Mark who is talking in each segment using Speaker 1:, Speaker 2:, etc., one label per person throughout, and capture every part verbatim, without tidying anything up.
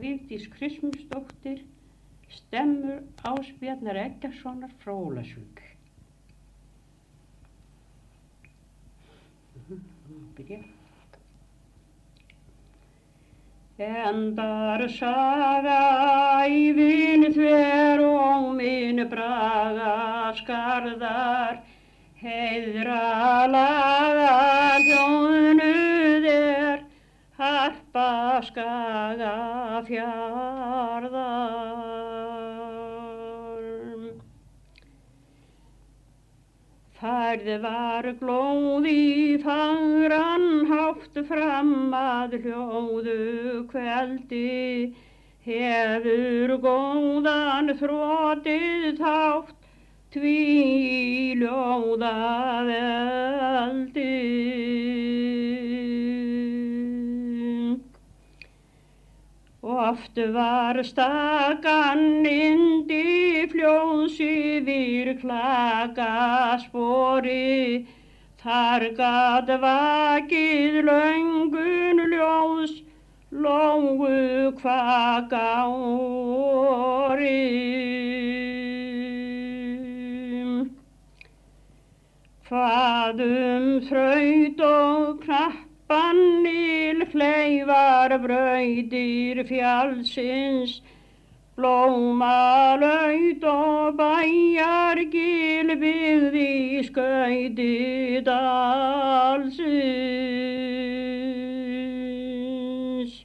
Speaker 1: Vigdís Kristmundsdóttir, stemmur Ásbjarnar Eggertssonar frá Ólafsvík. Byrja. Endar saga ævin þver og minn braga skarðar, heiðra laga hljóðnuð er harpa Skagafjarðar. Færð var glóð í fagran hátt fram að hljóðu kveldi, hefur góðan þrotið þátt tví ljóðaveldi. Oft var stakan yndi fljóðs yfir klakaspori, þar gat vakið löngun ljóðs lóu kvakári. Hvað þraut og knappanil hleyfar brautir fjallsins, blómalaut og bæjargil byggði skauti dalsins.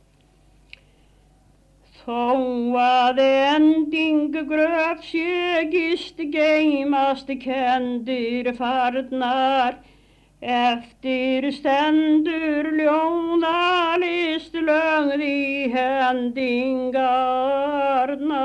Speaker 1: Þó að ending gröf sé gist geymast kenndir farnar, eftir stendur ljóðalist lögð í hendingarnar.